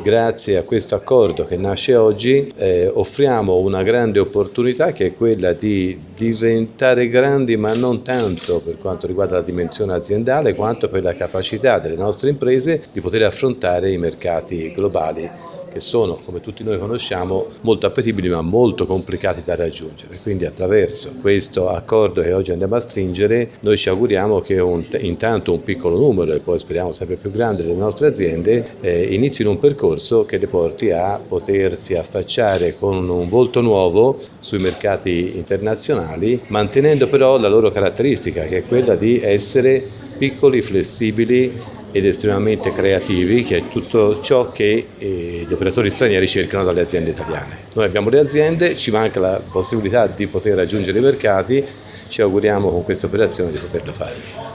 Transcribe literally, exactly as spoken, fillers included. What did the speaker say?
grazie a questo accordo che nasce oggi eh, offriamo una grande opportunità, che è quella di diventare grandi, ma non tanto per quanto riguarda la dimensione aziendale quanto per la capacità delle nostre imprese di poter affrontare i mercati globali, che sono, come tutti noi conosciamo, molto appetibili ma molto complicati da raggiungere. Quindi attraverso questo accordo che oggi andiamo a stringere noi ci auguriamo che un, intanto un piccolo numero, e poi speriamo sempre più grande, delle nostre aziende eh, inizino un percorso che le porti a potersi affacciare con un volto nuovo sui mercati internazionali, mantenendo però la loro caratteristica, che è quella di essere piccoli, flessibili ed estremamente creativi, che è tutto ciò che eh, gli operatori stranieri cercano dalle aziende italiane. Noi abbiamo le aziende, ci manca la possibilità di poter raggiungere i mercati, ci auguriamo con questa operazione di poterlo fare.